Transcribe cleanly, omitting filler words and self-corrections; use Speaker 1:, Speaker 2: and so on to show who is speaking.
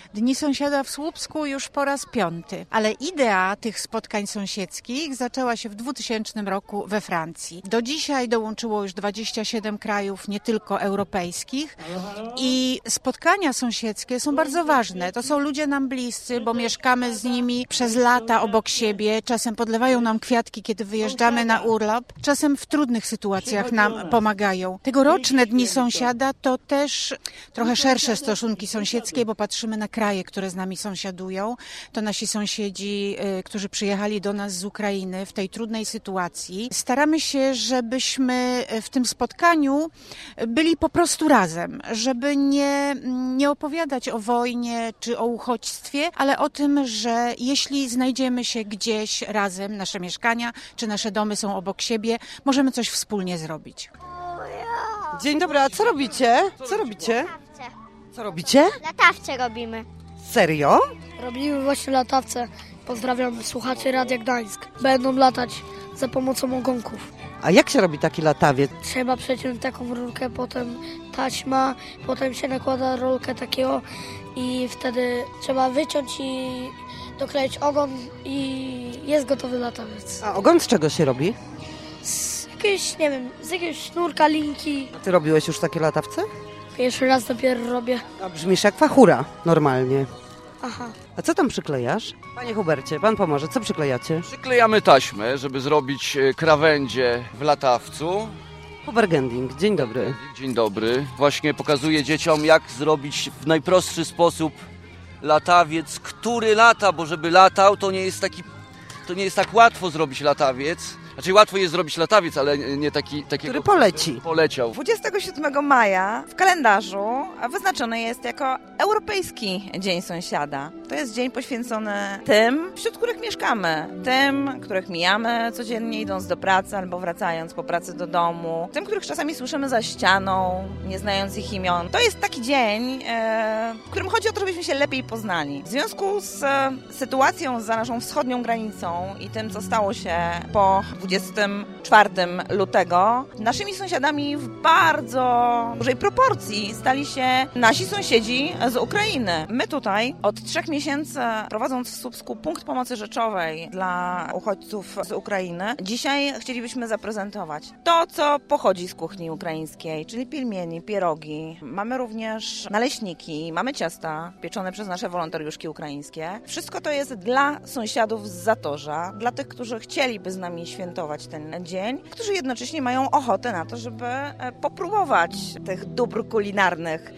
Speaker 1: Dni Sąsiada w Słupsku już po raz 5. Ale idea tych spotkań sąsiedzkich zaczęła się w 2000 roku we Francji. Do dzisiaj dołączyło już 27 krajów, nie tylko europejskich. I spotkania sąsiedzkie są bardzo ważne. To są ludzie nam bliscy, bo mieszkamy z nimi przez lata obok siebie. Czasem podlewają nam kwiatki, kiedy wyjeżdżamy na urlop. Czasem w trudnych sytuacjach nam pomagają. Tegoroczne Dni Sąsiada to też trochę szersze stosunki sąsiedzkie, bo patrzymy na kraje, które z nami sąsiadują. To nasi sąsiedzi, którzy przyjechali do nas z Ukrainy w tej trudnej sytuacji. Staramy się, żebyśmy w tym spotkaniu byli po prostu razem, żeby nie opowiadać o wojnie czy o uchodźstwie, ale o tym, że jeśli znajdziemy się gdzieś razem, nasze mieszkania czy nasze domy są obok siebie, możemy coś wspólnie zrobić.
Speaker 2: Dzień dobry, a co robicie? Co robicie?
Speaker 3: Latawce robimy.
Speaker 2: Serio?
Speaker 4: Robimy właśnie latawce. Pozdrawiam słuchaczy Radia Gdańsk. Będą latać za pomocą ogonków.
Speaker 2: A jak się robi taki latawiec?
Speaker 4: Trzeba przeciąć taką rurkę, potem taśma, potem się nakłada rolkę takiego i wtedy trzeba wyciąć i dokleić ogon i jest gotowy latawiec.
Speaker 2: A ogon z czego się robi?
Speaker 4: Z jakiegoś sznurka, linki.
Speaker 2: A ty robiłeś już takie latawce?
Speaker 4: Pierwszy raz dopiero robię.
Speaker 2: A brzmisz jak fachura, normalnie.
Speaker 4: Aha.
Speaker 2: A co tam przyklejasz? Panie Hubercie, pan pomoże, co przyklejacie?
Speaker 5: Przyklejamy taśmę, żeby zrobić krawędzie w latawcu.
Speaker 2: Hubergending, dzień dobry.
Speaker 5: Dzień dobry. Właśnie pokazuję dzieciom, jak zrobić w najprostszy sposób latawiec, który lata, bo żeby latał, to nie jest tak łatwo zrobić latawiec. Znaczy łatwo jest zrobić latawiec, ale nie takiego,
Speaker 2: Który poleci.
Speaker 5: Poleciał.
Speaker 6: 27 maja w kalendarzu wyznaczony jest jako Europejski Dzień Sąsiada. To jest dzień poświęcony tym, wśród których mieszkamy. Tym, których mijamy codziennie idąc do pracy albo wracając po pracy do domu. Tym, których czasami słyszymy za ścianą, nie znając ich imion. To jest taki dzień, w którym chodzi o to, żebyśmy się lepiej poznali. W związku z sytuacją za naszą wschodnią granicą i tym, co stało się po 24 lutego, naszymi sąsiadami w bardzo dużej proporcji stali się nasi sąsiedzi z Ukrainy. My tutaj od 3 miesięcy, prowadząc w Słupsku punkt pomocy rzeczowej dla uchodźców z Ukrainy, dzisiaj chcielibyśmy zaprezentować to, co pochodzi z kuchni ukraińskiej, czyli pilmieni, pierogi. Mamy również naleśniki, mamy ciasta pieczone przez nasze wolontariuszki ukraińskie. Wszystko to jest dla sąsiadów z Zatorza, dla tych, którzy chcieliby z nami świętować ten dzień, którzy jednocześnie mają ochotę na to, żeby popróbować tych dóbr kulinarnych